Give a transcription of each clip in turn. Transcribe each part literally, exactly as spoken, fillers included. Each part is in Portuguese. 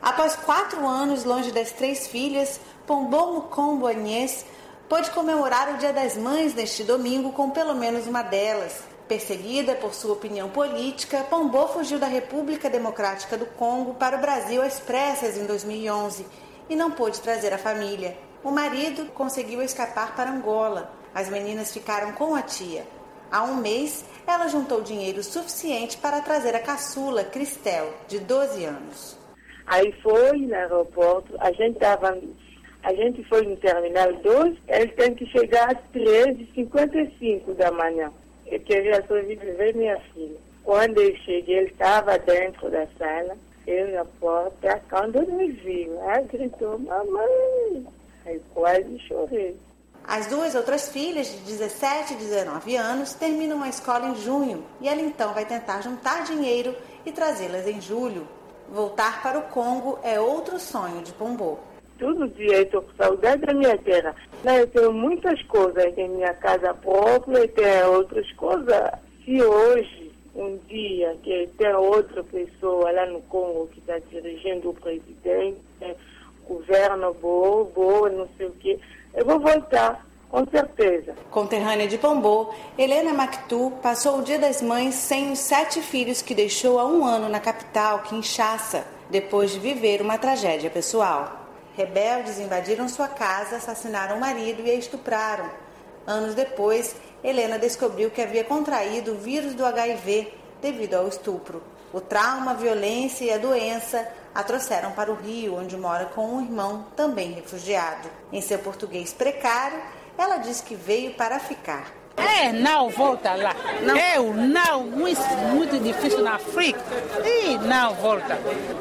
Após quatro anos longe das três filhas, Pombô Mukombo Agnès pôde comemorar o Dia das Mães neste domingo com pelo menos uma delas. Perseguida por sua opinião política, Pombô fugiu da República Democrática do Congo para o Brasil às pressas em dois mil e onze e não pôde trazer a família. O marido conseguiu escapar para Angola. As meninas ficaram com a tia. Há um mês, ela juntou dinheiro suficiente para trazer a caçula, Cristel, de doze anos. Aí foi no aeroporto, a gente tava, a gente foi no terminal dois, ele tem que chegar às três e cinquenta e cinco da manhã. Eu queria só vir ver minha filha. Quando eu cheguei, ele estava dentro da sala, eu na porta, quando ele me viu, ela gritou, mamãe, aí quase chorei. As duas outras filhas, de dezessete e dezenove anos, terminam a escola em junho e ela então vai tentar juntar dinheiro e trazê-las em julho. Voltar para o Congo é outro sonho de Pombô. Todo dia eu estou com saudade da minha terra. Eu tenho muitas coisas, eu tenho minha casa própria, eu tenho outras coisas. Se hoje, um dia, que tem outra pessoa lá no Congo que está dirigindo o presidente, governo boa, boa, não sei o quê, eu vou voltar. Com certeza. Conterrânea de Pombô, Helena Mactu passou o Dia das Mães sem os sete filhos que deixou há um ano na capital, Kinshasa, depois de viver uma tragédia pessoal. Rebeldes invadiram sua casa, assassinaram o marido e a estupraram. Anos depois, Helena descobriu que havia contraído o vírus do agá i vê devido ao estupro. O trauma, a violência e a doença a trouxeram para o Rio, onde mora com um irmão, também refugiado. Em seu português precário, ela diz que veio para ficar. É, não volta lá. Não. Eu não, muito, muito difícil na África. E não volta.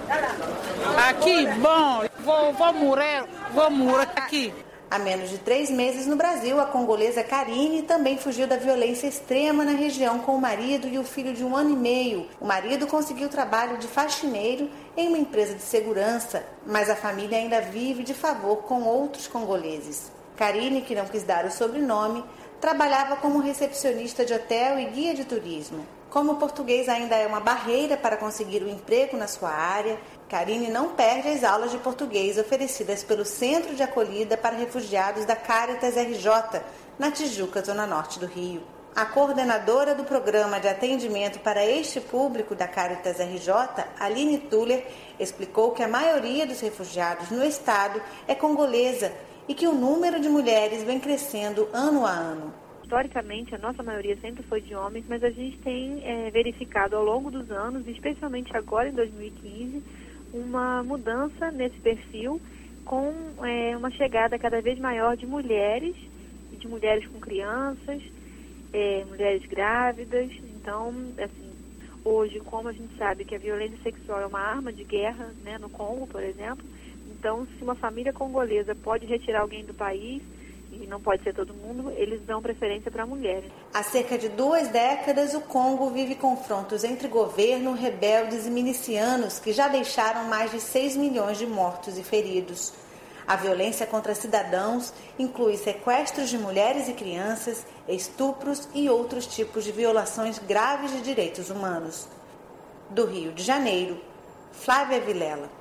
Aqui, bom, vou, vou morrer, vou morrer aqui. Há menos de três meses no Brasil, a congolesa Karine também fugiu da violência extrema na região com o marido e o filho de um ano e meio. O marido conseguiu trabalho de faxineiro em uma empresa de segurança, mas a família ainda vive de favor com outros congoleses. Karine, que não quis dar o sobrenome, trabalhava como recepcionista de hotel e guia de turismo. Como o português ainda é uma barreira para conseguir um emprego na sua área, Karine não perde as aulas de português oferecidas pelo Centro de Acolhida para Refugiados da Caritas R J, na Tijuca, zona norte do Rio. A coordenadora do programa de atendimento para este público da Caritas R J, Aline Tuller, explicou que a maioria dos refugiados no estado é congolesa e que o número de mulheres vem crescendo ano a ano. Historicamente, a nossa maioria sempre foi de homens, mas a gente tem é, verificado ao longo dos anos, especialmente agora em dois mil e quinze, uma mudança nesse perfil com é, uma chegada cada vez maior de mulheres, e de mulheres com crianças, é, mulheres grávidas. Então, assim, hoje, como a gente sabe que a violência sexual é uma arma de guerra, né, no Congo, por exemplo, então, se uma família congolesa pode retirar alguém do país, e não pode ser todo mundo, eles dão preferência para mulheres. Há cerca de duas décadas, o Congo vive confrontos entre governo, rebeldes e milicianos que já deixaram mais de seis milhões de mortos e feridos. A violência contra cidadãos inclui sequestros de mulheres e crianças, estupros e outros tipos de violações graves de direitos humanos. Do Rio de Janeiro, Flávia Vilela.